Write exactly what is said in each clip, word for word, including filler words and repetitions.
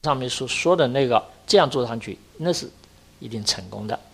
上面所说的那个这样做上去，那是一定成功的。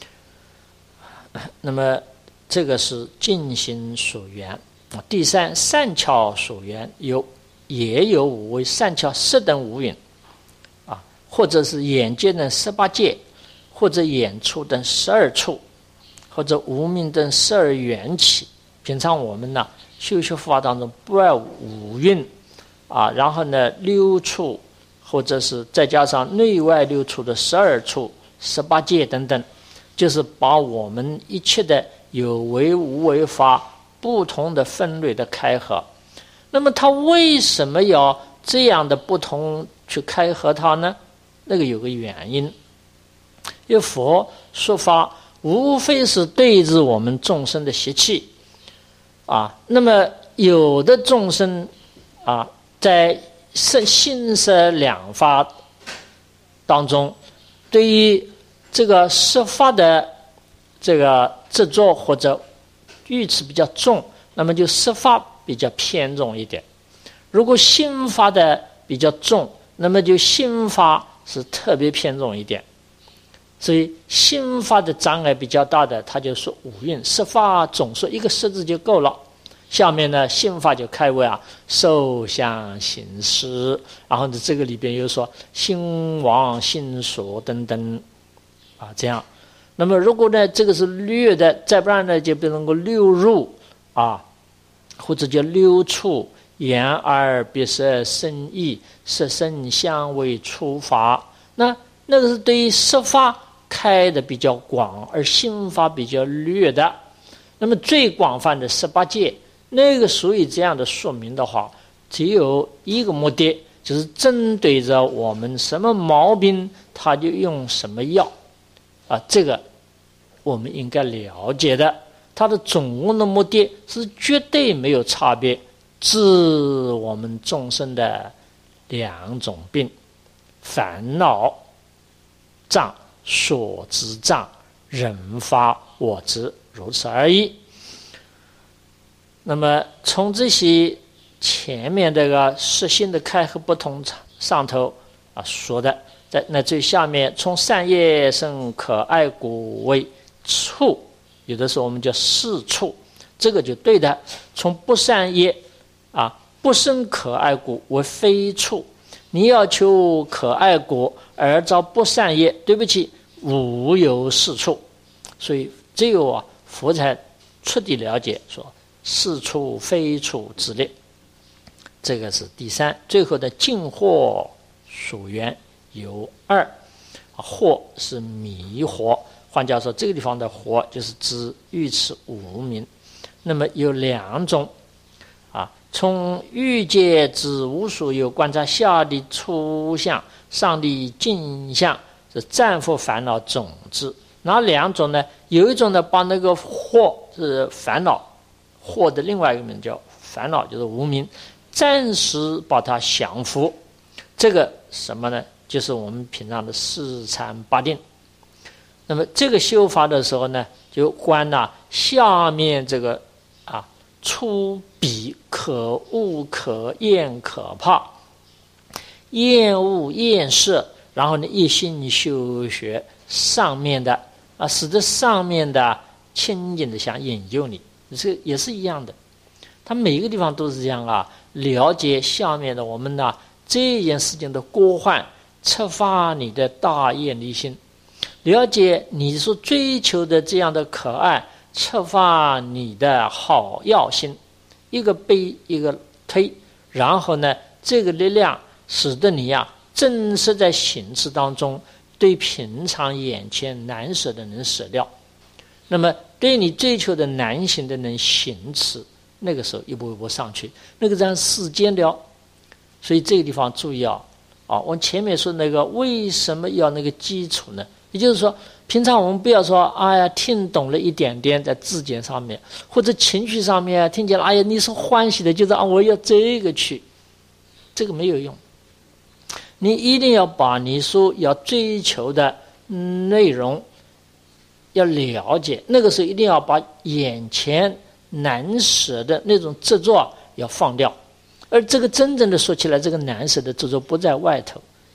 那么这个是尽心所缘。第三，善巧所缘有也有五位善巧十等五蕴啊，或者是眼界等十八界，或者眼处等十二处，或者无明等十二缘起。平常我们呢修学佛法当中不外五蕴啊，然后呢六处，或者是再加上内外六处的十二处、十八界等等，就是把我们一切的有为无为法不同的分类的开合。那么他为什么要这样的不同去开合它呢？那个有个原因，因为佛说法无非是对治我们众生的习气啊。那么有的众生啊，在心色两法当中，对于这个色法的这个执着或者欲持比较重，那么就色法比较偏重一点。如果心法的比较重，那么就心法是特别偏重一点。所以心法的障碍比较大的，他就说五蕴色法总说一个色字就够了。下面呢心法就开为啊受想行识，然后呢这个里边又说心王心所等等啊，这样。那么如果呢这个是略的，再不然呢就不能够溜入啊，或者叫溜处眼耳鼻舌身意色声香味触法。那那个是对于色法开的比较广，而心法比较略的。那么最广泛的十八界，那个属于这样的说明的话，只有一个目的，就是针对着我们什么毛病，他就用什么药啊，这个我们应该了解的。它的总共的目的是绝对没有差别，治我们众生的两种病：烦恼障、所知障、人法我执，如此而已。那么从这些前面这个实性的开合不同上头啊说的，在那最下面，从善业生可爱故为处，有的时候我们叫事处，这个就对的。从不善业啊不生可爱故为非处，你要求可爱果而遭不善业，对不起，无有是处。所以只有啊佛才彻底了解说是处非处之类。这个是第三。最后的尽惑所缘有二，惑是迷惑，换句话说，这个地方的惑就是指欲持无明。那么有两种啊，从欲界之无所有观察下的初相，上的镜相，是暂伏烦恼种子。哪两种呢？有一种呢，把那个惑是烦恼，惑的另外一个名叫烦恼，就是无明，暂时把它降服。这个什么呢？就是我们平常的四禅八定。那么这个修法的时候呢，就观呐、啊、下面这个啊粗鄙可恶可厌可怕，厌恶厌色，然后呢一心修学上面的啊，使得上面的清净的想引诱你，这也是一样的。它每一个地方都是这样啊，了解下面的我们呢这件事情的过患，策发你的大愿力心，了解你所追求的这样的可爱，策发你的好药心，一个背一个推，然后呢这个力量使得你呀、啊、真实在行持当中，对平常眼前难舍的能舍掉，那么对你追求的难行的能行持，那个时候一步一步上去，那个这样世间了。所以这个地方注意啊，啊，我前面说那个为什么要那个基础呢？也就是说，平常我们不要说，哎呀，听懂了一点点在字典上面，或者情绪上面听见了，哎呀，你是欢喜的，就是啊，我要这个去，这个没有用。你一定要把你所要追求的内容要了解，那个时候一定要把眼前难舍的那种执着要放掉。而这个真正的说起来，这个难舍的执着不在外头，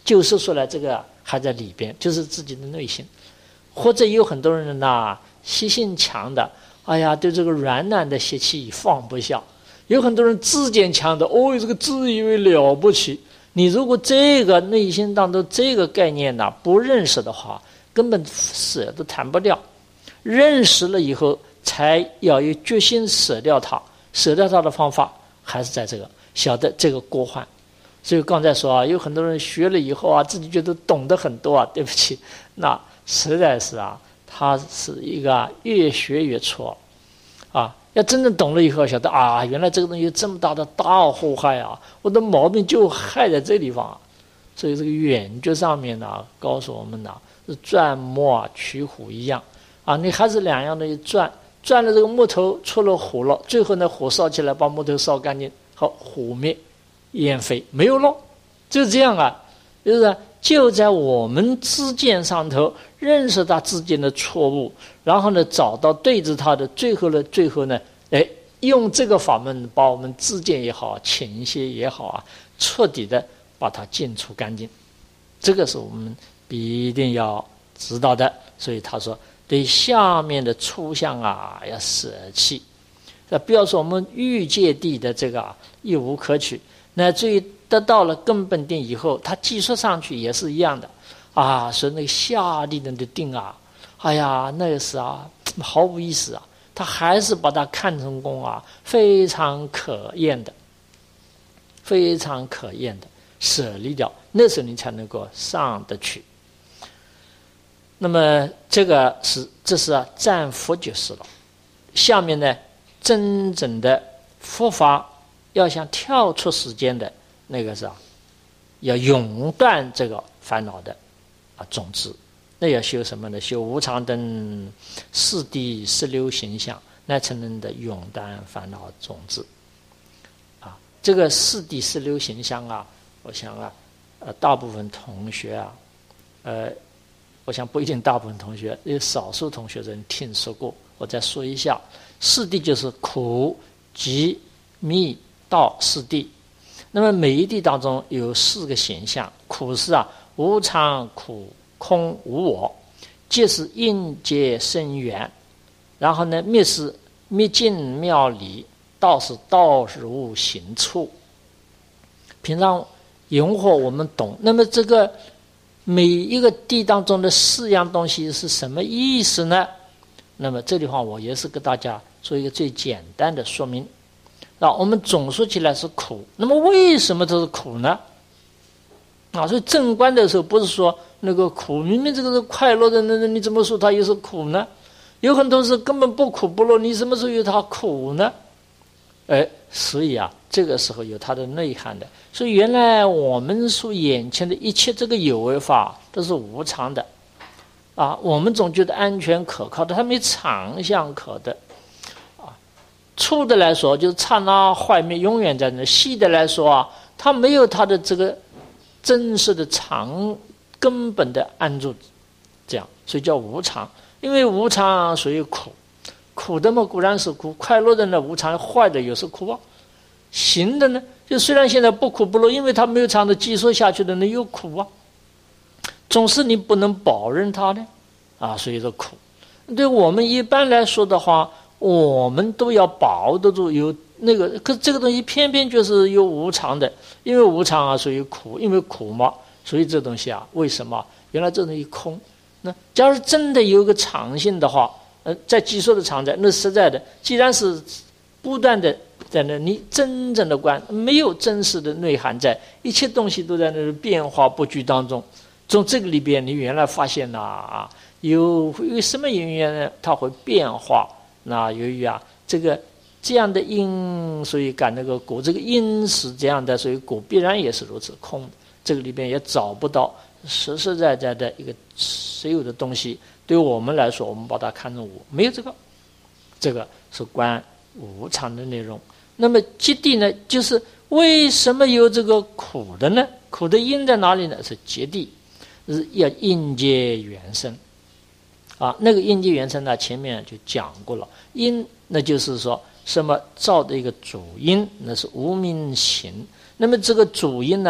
就是说来这个还在里边，就是自己的内心。或者有很多人呐，习性强的，哎呀，对这个软软的习气放不下；有很多人自见强的，哦，这个自以为了不起。你如果这个内心当中这个概念呢不认识的话，根本舍都谈不掉。认识了以后，才要有决心舍掉它。舍掉它的方法还是在这个晓得这个过患。所以刚才说啊，有很多人学了以后啊，自己觉得懂得很多啊，对不起，那实在是啊，他是一个、啊、越学越错啊。要真正懂了以后，晓得啊，原来这个东西有这么大的大祸害啊，我的毛病就害在这地方啊。所以这个圆觉上面呢，告诉我们呢，是钻木啊取火一样啊，你还是两样东西钻，钻了这个木头出了火了，最后呢火烧起来把木头烧干净，好，火灭烟飞没有了，就这样啊，就是就在我们知见上头认识到知见的错误，然后呢找到对治它的，最后呢最后呢哎用这个法门把我们知见也好情些也好啊彻底的把它净除干净，这个是我们必定要知道的。所以他说对下面的粗相啊要舍弃，那不要说我们欲界地的这个、啊、一无可取，乃至于得到了根本定以后，它技术上去也是一样的啊。所以那个下地的定啊，哎呀，那个是啊，毫无意思啊。他还是把它看成功啊，非常可厌的，非常可厌的，舍离掉，那时候你才能够上得去。那么这个是这是啊，占佛就是了。下面呢，真正的佛法要想跳出时间的。那个是啊，要永断这个烦恼的啊种子，那要修什么呢？修无常等四谛十六行相，那才能的永断烦恼种子啊。这个四谛十六行相啊，我想啊，呃，大部分同学啊，呃，我想不一定大部分同学，有少数同学人听说过。我再说一下，四谛就是苦、集、密、道四谛。那么每一谛当中有四个形象，苦是啊无常、苦、空、无我，即是应界生缘。然后呢，密是密尽妙理，道是道如行处。平常引惑我们懂。那么这个每一个谛当中的四样东西是什么意思呢？那么这地方我也是给大家做一个最简单的说明。那我们总说起来是苦，那么为什么这是苦呢？啊，所以正观的时候不是说那个苦，明明这个是快乐的，那那你怎么说它又是苦呢？有很多是根本不苦不乐，你什么时候有它苦呢？哎，所以啊，这个时候有它的内涵的。所以原来我们说眼前的一切这个有为法都是无常的啊，我们总觉得安全可靠的，它没常相可的。粗的来说就是刹那坏灭，永远在那；细的来说啊，它没有它的这个真实的常根本的安住，这样，所以叫无常。因为无常属于苦，苦的嘛固然是苦，快乐的呢无常，坏的也是苦啊。行的呢，就虽然现在不苦不乐，因为它没有常的积缩下去的呢有苦啊，总是你不能保认它的啊，所以说苦。对我们一般来说的话，我们都要把握得住有那个，可是这个东西偏偏就是有无常的，因为无常啊属于苦，因为苦嘛，所以这东西啊，为什么原来这东西空？那假如真的有一个常性的话，呃，在积说的常在，那实在的，既然是不断的在那，你真正的观没有真实的内涵在，一切东西都在那变化不居当中。从这个里边，你原来发现了啊，有有什么因缘呢？它会变化。那由于啊，这个这样的因，所以感那个果，这个因是这样的，所以果必然也是如此空的。这个里边也找不到实实在在的一个实有的东西。对我们来说，我们把它看成我，没有这个，这个是观无常的内容。那么极地呢，就是为什么有这个苦的呢？苦的因在哪里呢？是极地，是要应界缘生。啊，那个因界缘生呢，前面就讲过了。因，那就是说什么造的一个主因，那是无明行。那么这个主因呢，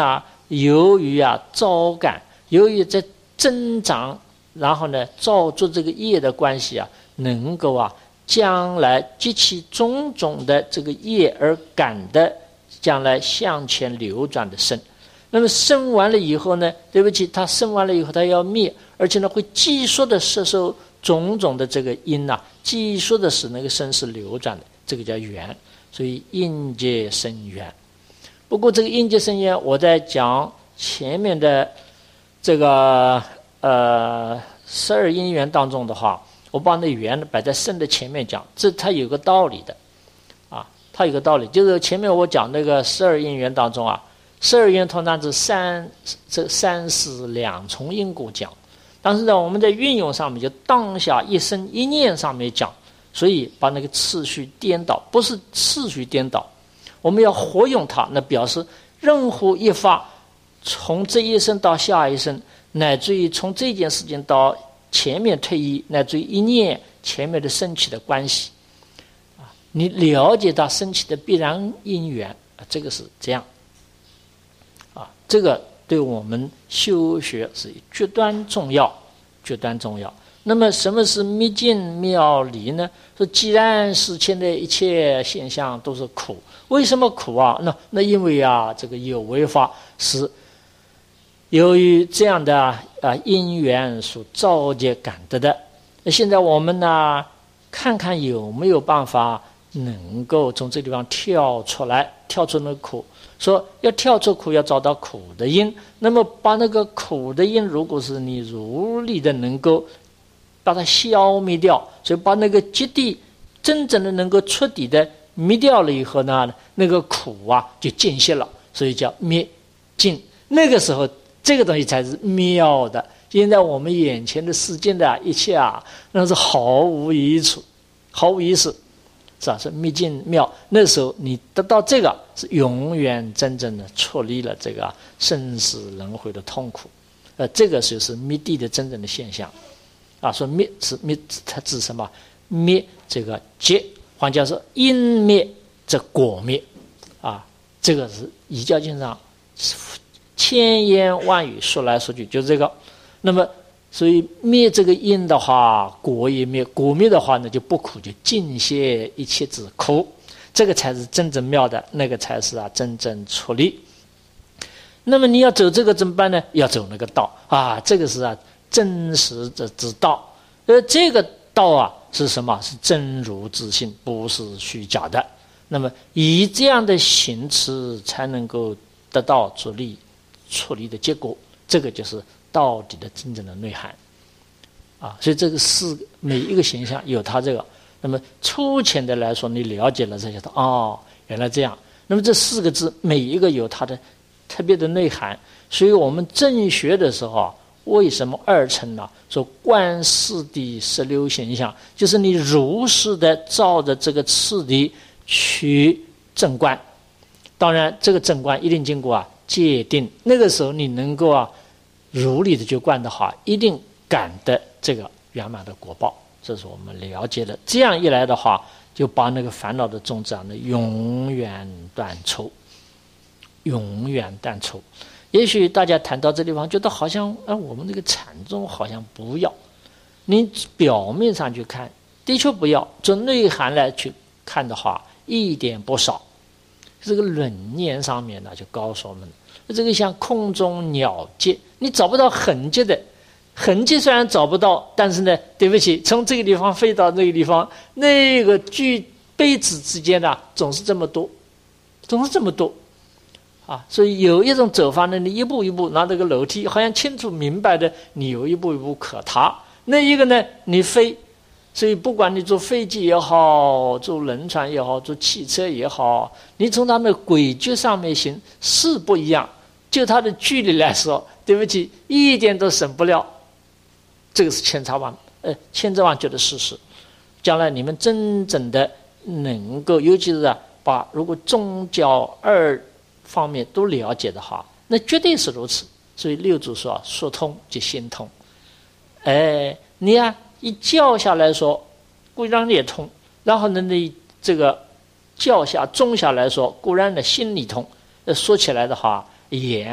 由于啊招感，由于在增长，然后呢造作这个业的关系啊，能够啊将来激起种种的这个业而感的，将来向前流转的生。那么生完了以后呢，对不起，它生完了以后它要灭，而且呢会继续的摄受种种的这个因啊，继续的使那个生是流转的，这个叫缘。所以因界生缘。不过这个因界生缘，我在讲前面的这个呃十二因缘当中的话，我把那缘摆在生的前面讲，这它有个道理的啊，它有个道理，就是前面我讲那个十二因缘当中啊，十二因通常是三这三世两重因果讲，但是呢我们在运用上面就当下一生一念上面讲，所以把那个次序颠倒，不是次序颠倒，我们要活用它，那表示任何一法从这一生到下一生，乃至于从这件事情到前面退役，乃至于一念前面的升起的关系啊，你了解到升起的必然因缘啊，这个是这样啊，这个对我们修学是绝端重要，绝端重要。那么什么是灭尽妙离呢？说既然世间的一切现象都是苦，为什么苦啊？那那因为啊，这个有为法是由于这样的啊因缘所造业感得的。那现在我们呢，看看有没有办法能够从这地方跳出来，跳出那个苦。说要跳出苦，要找到苦的因。那么把那个苦的因，如果是你如理的能够把它消灭掉，所以把那个基地真正的能够彻底的灭掉了以后呢，那个苦啊就尽息了，所以叫灭尽。那个时候这个东西才是妙的。现在我们眼前的世间的一切啊，那是毫无益处，毫无意思，是吧？是灭尽妙。那时候你得到这个，是永远真正的脱离了这个生死轮回的痛苦。呃，这个就是灭地的真正的现象。啊，说灭是灭，它指什么？灭这个结，换句话说，因灭则果灭，啊，这个是遗教经上千言万语说来说去就是这个。那么，所以灭这个因的话，果也灭；果灭的话呢，就不苦，就尽歇一切之苦，这个才是真正妙的，那个才是啊真正出离。那么你要走这个怎么办呢？要走那个道啊，这个是啊。真实的之道，而这个道啊是什么？是真如自性，不是虚假的。那么以这样的行持，才能够得到出离、出离的结果。这个就是到底的真正的内涵啊！所以这个四每一个形象有它这个。那么粗浅的来说，你了解了这些的哦，原来这样。那么这四个字每一个有它的特别的内涵。所以我们正学的时候啊。为什么二乘呢？说观四谛十六形象，就是你如实的照着这个次第去正观。当然，这个正观一定经过啊界定，那个时候你能够啊如理的去观的话，一定感得这个圆满的果报。这是我们了解的。这样一来的话，就把那个烦恼的种子啊，那永远断除，永远断除。也许大家谈到这地方，觉得好像啊，我们这个禅宗好像不要。你表面上去看，的确不要；从内涵来去看的话，一点不少。这个论念上面呢，就告诉我们，这个像空中鸟迹，你找不到痕迹的。痕迹虽然找不到，但是呢，对不起，从这个地方飞到那个地方，那个距辈子之间呢，总是这么多，总是这么多。啊，所以有一种走法呢，你一步一步拿这个楼梯，好像清楚明白的，你有一步一步可踏。那一个呢，你飞，所以不管你坐飞机也好，坐轮船也好，坐汽车也好，你从它的轨迹上面行是不一样。就它的距离来说，对不起，一点都省不了。这个是千差万呃千真万确的事实。将来你们真正的能够，尤其是啊，把如果宗教二方面都了解的话，那绝对是如此。所以六祖说说通即心通。哎，你啊一教下来说固然也通，然后呢你这个教下中下来说固然的心里通。说起来的话，言啊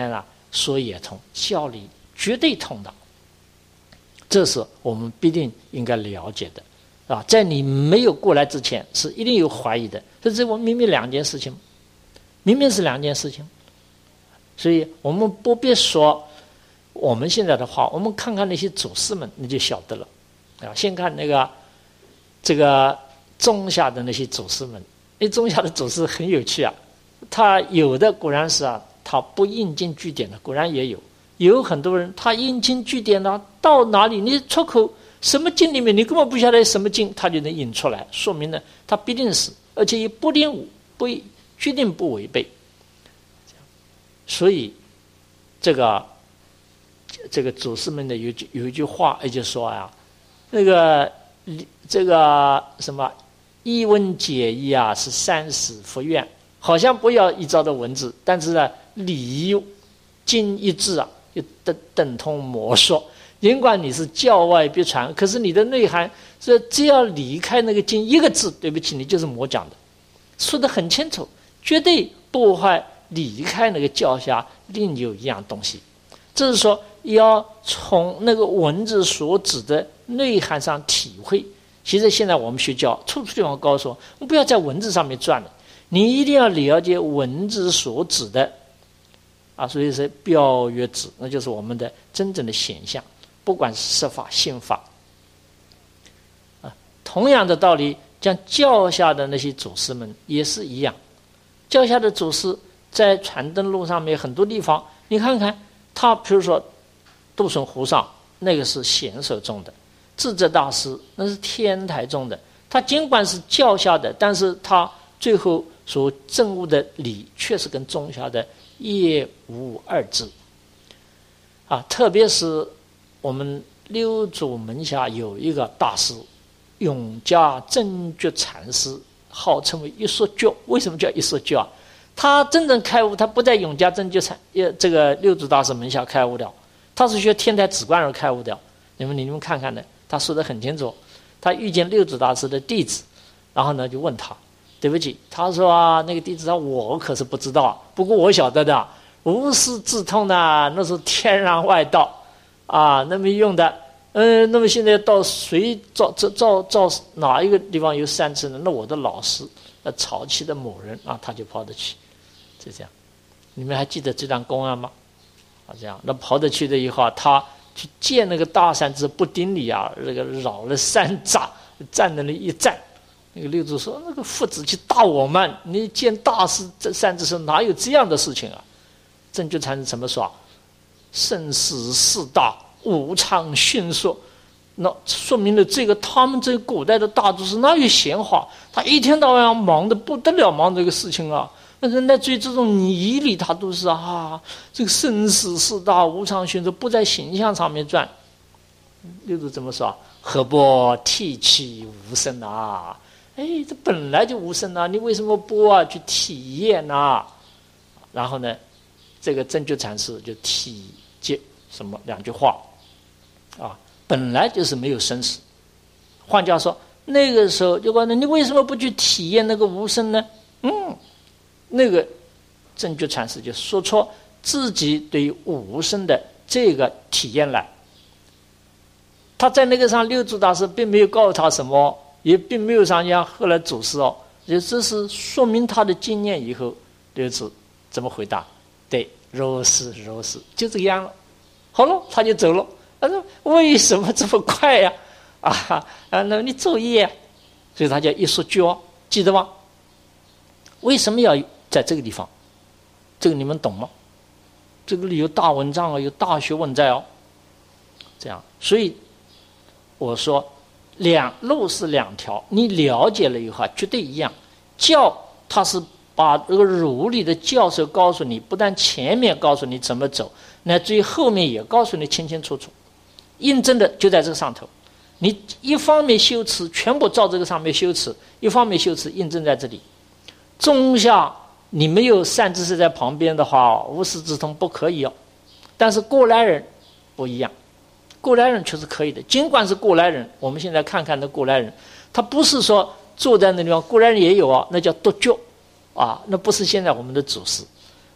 说也通，教理绝对通的。这是我们必定应该了解的，啊，在你没有过来之前，是一定有怀疑的。这是我明明两件事情，明明是两件事情，所以我们不必说我们现在的话，我们看看那些祖师们，你就晓得了，啊，先看那个这个中夏的那些祖师们，那中夏的祖师很有趣啊，他有的果然是啊，他不引经据典的，果然也有。有很多人他引经据典呢，到哪里你出口什么经里面，你根本不晓得什么经，他就能引出来，说明呢他必定是，而且也不定不决定不违背。所以这个这个祖师们的有句有一句话，也就是说啊，那个这个什么一问解义啊，是三死不愿，好像不要依照的文字，但是呢理经一致啊，就等等同魔说。尽管你是教外必传，可是你的内涵是只要离开那个经一个字，对不起，你就是魔讲的，说得很清楚，绝对不会离开那个教下另有一样东西。这是说要从那个文字所指的内涵上体会。其实现在我们学教，处处地方告诉我们，不要在文字上面转了，你一定要了解文字所指的啊，所以是标约指，那就是我们的真正的显象。不管是实法、心法，啊，同样的道理，像教下的那些祖师们也是一样。教下的祖师在传灯录上面很多地方，你看看他，比如说杜顺和尚，那个是显手中的；智者大师那是天台中的。他尽管是教下的，但是他最后所证悟的理，确实跟宗下的业无二致。啊，特别是我们六祖门下有一个大师，永嘉真觉禅师，号称为一说觉。为什么叫一说觉啊？他真正开悟，他不在永嘉真觉禅这个六祖大师门下开悟的，他是学天台止观而开悟的。你们你们看看呢，他说得很清楚。他遇见六祖大师的弟子，然后呢就问他，对不起，他说啊，那个弟子说，我可是不知道，不过我晓得的，无师自通呢，那是天然外道。啊，那么用的，嗯、呃，那么现在到谁照照照照哪一个地方有三次呢？那我的老师，那潮气的某人啊，他就跑得去，就这样。你们还记得这段公案吗？啊，这样，那跑得去的以后，他去见那个大善知不丁里啊，那个绕了三匝，站在那一站。那个六祖说：“那个父子去大我慢，你见大师这善知识哪有这样的事情啊？”真觉禅师怎么说？生死事大，无常迅速，那说明了这个他们这个古代的大祖师哪有闲话？他一天到晚忙得不得了，忙这个事情啊。那人在追这种仪礼，他都是啊，这个生死事大，无常迅速，不在形象上面转。六祖怎么说？何不体其无声啊？哎，这本来就无声啊，你为什么不啊去体验啊？然后呢，这个真觉禅师就体接什么两句话啊，本来就是没有生死。换句话说，那个时候就问你为什么不去体验那个无声呢？嗯，那个真觉禅师就说出自己对于无声的这个体验来。他在那个上，六祖大师并没有告诉他什么，也并没有像像后来祖师哦，也这是说明他的经验以后，六祖怎么回答？对，如是如是，就这样了。好了，他就走了。他说：“为什么这么快呀？啊啊，那你作业、啊，所以他叫一说觉，记得吗？为什么要在这个地方？这个你们懂吗？这个里有大文章啊，有大学问在哦。这样，所以我说两路是两条，你了解了以后绝对一样。教它是把这个儒理的教授告诉你，不但前面告诉你怎么走，乃至于后面也告诉你清清楚楚。印证的就在这个上头，你一方面修持，全部照这个上面修持；一方面修持，印证在这里。中下你没有善知识在旁边的话，无师自通不可以哦。但是过来人不一样，过来人却是可以的。尽管是过来人，我们现在看看那过来人，他不是说坐在那地方，过来人也有啊，那叫独觉啊，那不是现在我们的祖师。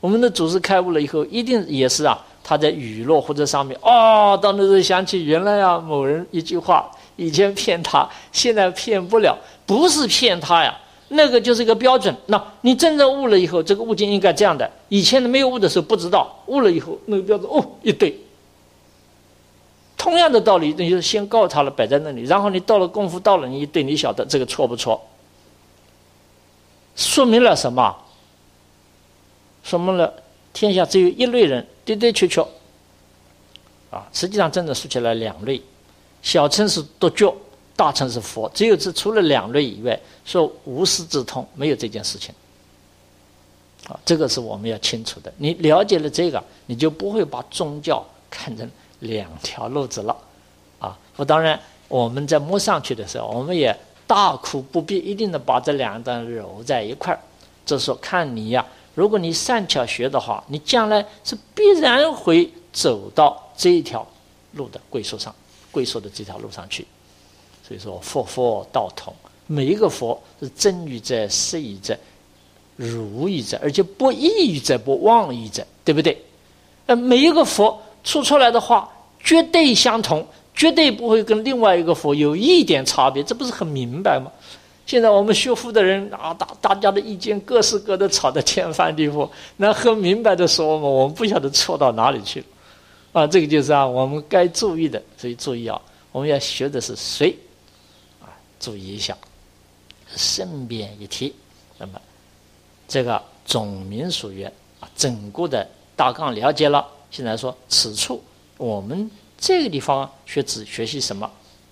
我们的祖师开悟了以后，一定也是啊，他在雨落或者上面，哦，到那时候想起原来啊，某人一句话，以前骗他，现在骗不了，不是骗他呀，那个就是一个标准。那你真正悟了以后，这个悟境应该这样的。以前没有悟的时候不知道，悟了以后那个标准，哦，一对。同样的道理，你就先告诉他了，摆在那里，然后你到了功夫到了，你一对，你晓得这个错不错？说明了什么？说明了天下只有一类人，的的确确啊，实际上真的说起来两类，小乘是独觉，大乘是佛，只有这除了两类以外，说无师自通，没有这件事情。啊，这个是我们要清楚的。你了解了这个，你就不会把宗教看成两条路子了。啊，我当然我们在摸上去的时候，我们也大可不必一定的把这两段揉在一块儿。这是说看你呀、啊，如果你善巧学的话，你将来是必然会走到这一条路的归宿上，归宿的这条路上去。所以说佛佛道同，每一个佛是真语者、实语者、如语者，而且不异语者、不妄语者，对不对？呃，每一个佛出出来的话绝对相同，绝对不会跟另外一个佛有一点差别，这不是很明白吗？现在我们学佛的人啊，大大家的意见各式各的吵得天翻地覆，那很明白的说嘛，我们不晓得错到哪里去了啊！这个就是啊，我们该注意的，所以注意啊，我们要学的是谁啊？注意一下，顺便一提，那么这个总名属源啊，整个的大纲了解了，现在说此处我们这个地方学子学习什么？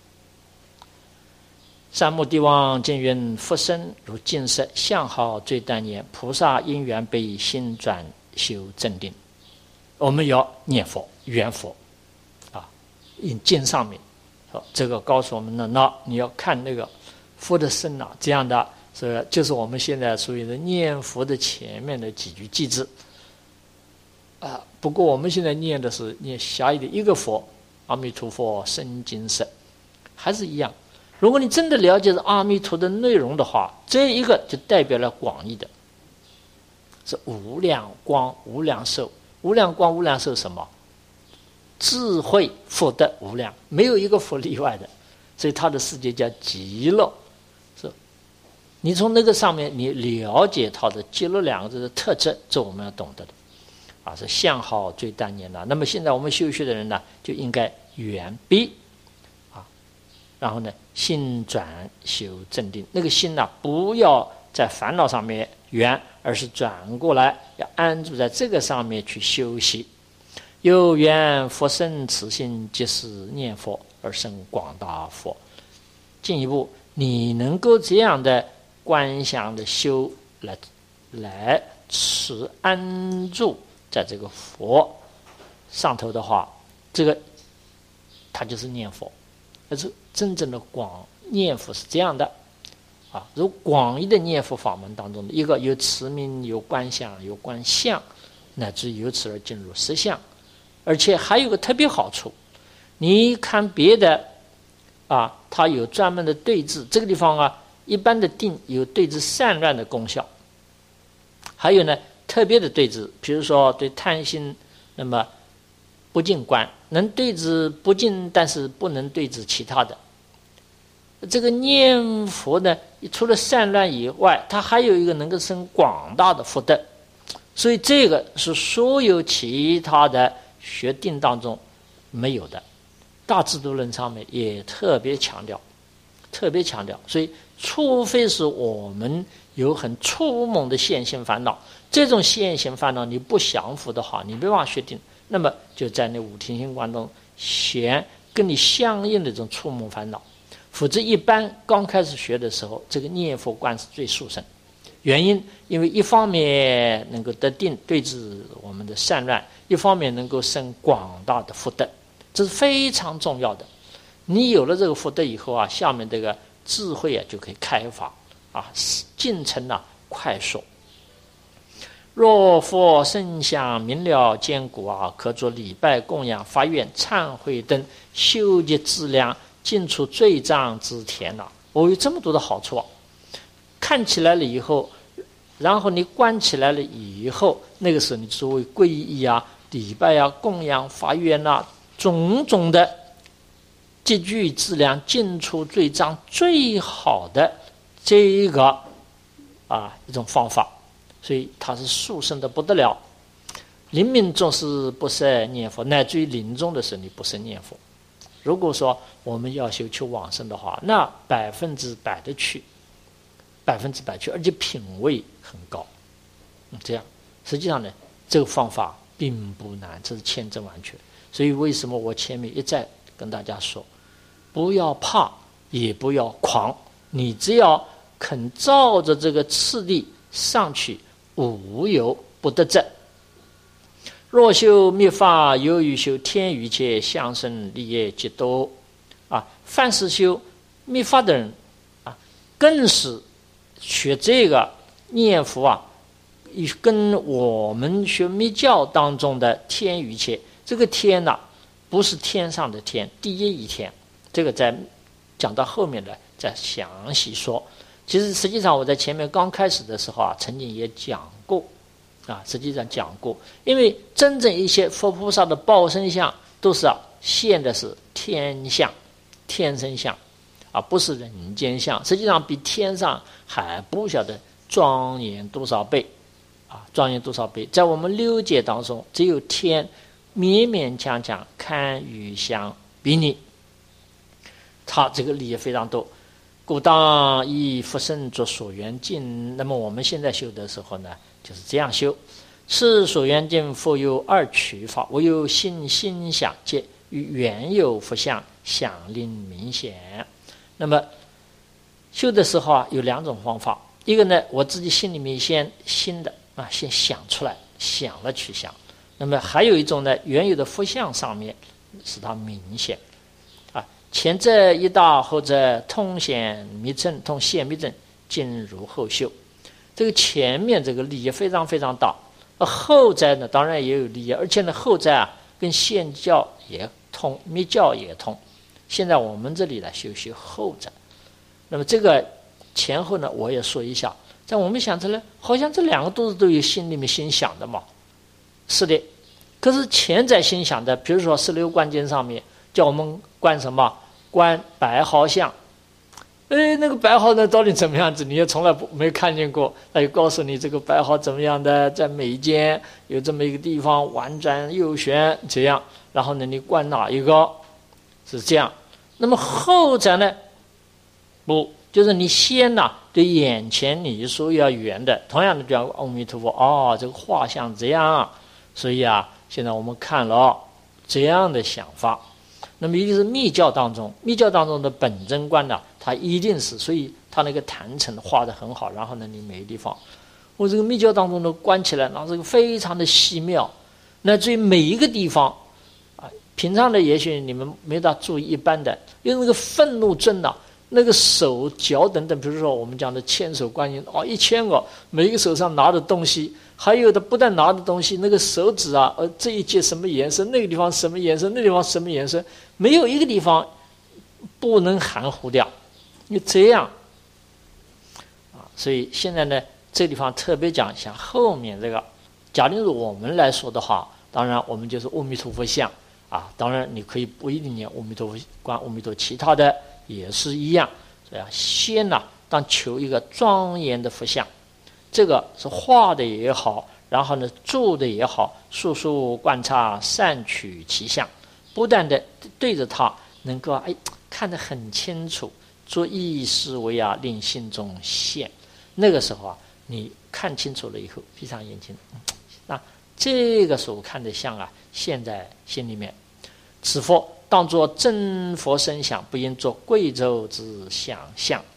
三木地王见云复生如镜色，相好最淡言，菩萨因缘被心转修正定。我们要念佛缘佛啊，引经上面说这个告诉我们的，那你要看那个佛的身啊，这样的，这就是我们现在所谓的念佛的前面的几句偈子啊。不过我们现在念的是念狭义的一个佛，阿弥陀佛生金色，还是一样。如果你真的了解阿弥陀的内容的话，这一个就代表了广义的，是无量光无量寿。无量光无量寿什么？智慧福德无量，没有一个佛例外的，所以他的世界叫极乐。是，你从那个上面你了解他的极乐两个字的特质，这我们要懂得的啊，是相好最淡言的。那么现在我们修学的人呢，就应该远避啊，然后呢心转修正定，那个心呢、啊、不要在烦恼上面圆，而是转过来要安住在这个上面去休息。有缘佛生此心，即是念佛而生广大佛。进一步你能够这样的观想的修来来持安住在这个佛上头的话，这个它就是念佛。而是真正的广念佛是这样的啊，如广义的念佛法门当中的一个有持名、有观想、有观相，乃至由此而进入实相。而且还有个特别好处，你看别的啊，它有专门的对治，这个地方啊，一般的定有对治散乱的功效，还有呢特别的对治，比如说对贪心，那么不净观能对治不净，但是不能对治其他的。这个念佛呢，除了散乱以外，它还有一个能够生广大的福德，所以这个是所有其他的学定当中没有的。大智度论上面也特别强调，特别强调。所以，除非是我们有很粗猛的现行烦恼，这种现行烦恼你不降服的话，你没办法学定。那么就在那五停心观中选跟你相应的这种触梦烦恼，否则一般刚开始学的时候，这个念佛观是最殊胜。原因因为一方面能够得定对治我们的散乱，一方面能够生广大的福德，这是非常重要的。你有了这个福德以后啊，下面这个智慧啊就可以开发啊，进程啊快速。若佛声响明了坚固啊，可做礼拜供养发愿忏悔等修集资粮，尽除罪障之田呐、啊。哦，有这么多的好处啊！看起来了以后， 然后你观起来了以后，那个时候你作为皈依啊、礼拜啊、供养、发愿啊，种种的积聚资粮、尽除罪障最好的这一个啊一种方法，所以它是殊胜的不得了。临命终时不舍念佛，乃至于临终的时候你不舍念佛。如果说我们要求求往生的话，那百分之百的去，百分之百去，而且品位很高。嗯，这样实际上呢，这个方法并不难，这是千真万确。所以为什么我前面一再跟大家说，不要怕，也不要狂，你只要肯照着这个次第上去，无有不得正。若修密法，由于修天余切，相生利业极多。啊，凡是修密法的人啊，更是学这个念佛啊，跟我们学密教当中的天余切，这个天呢、啊，不是天上的天，第一一天，这个在讲到后面的再详细说。其实实际上我在前面刚开始的时候啊，曾经也讲过。啊，实际上讲过，因为真正一些佛菩萨的报身相都是啊现的是天相、天生相，啊不是人间相。实际上比天上还不晓得庄严多少倍，啊庄严多少倍。在我们六界当中，只有天勉勉强强堪与相比拟，他这个利益非常多。故当以佛身作所缘境。那么我们现在修的时候呢，就是这样修。是所缘境复有二取法，唯有心心想界与原有佛相响令明显。那么修的时候啊，有两种方法。一个呢，我自己心里面先新的啊，先想出来，想了去想。那么还有一种呢，原有的佛相上面使它明显。前者一道，后者通显密证，通显密证，进入后修。这个前面这个利益非常非常大，而后者呢，当然也有利益，而且呢，后者啊跟显教也通，密教也通。现在我们这里来修修后者。那么这个前后呢，我也说一下。在我们想出来，好像这两个都是都有心里面心想的嘛。是的，可是前在心想的，比如说十六观经上面叫我们观什么？观白毫相。哎，那个白毫呢，到底怎么样子？你也从来不没看见过。他就告诉你这个白毫怎么样的，在眉间有这么一个地方婉转右旋，这样。然后呢，你观哪一个？是这样。那么后者呢？不，就是你先呐、啊，对眼前你所要圆的，同样的讲阿弥陀佛，哦，这个画像这样。所以啊，现在我们看了这样的想法。那么一个是密教当中，密教当中的本真观呢、啊，它一定是，所以它那个坛城画得很好。然后呢，你每个地方，我这个密教当中的观起来，然后这个非常的细妙。那至于每一个地方啊，平常的也许你们没大注意，一般的用那个愤怒症啊，那个手脚等等，比如说我们讲的千手观音哦，一千个，每一个手上拿的东西。还有的不但拿的东西，那个手指啊，呃，这一节什么颜色，那个地方什么颜色，那个地方什么颜色，没有一个地方不能含糊掉。你这样啊，所以现在呢，这地方特别讲一下后面这个。假如我们来说的话，当然我们就是阿弥陀佛像啊，当然你可以不一定念阿弥陀佛观阿弥陀，其他的也是一样。所以啊，先呢、啊，当求一个庄严的佛像。这个是画的也好，然后呢做的也好，速速观察，善取其相，不断的对着它，能够哎看得很清楚，做意思为啊，令心中现。那个时候啊，你看清楚了以后，闭上眼睛，那这个所看的相啊，现在心里面，此佛当作真佛身相，不应作贵州之想象。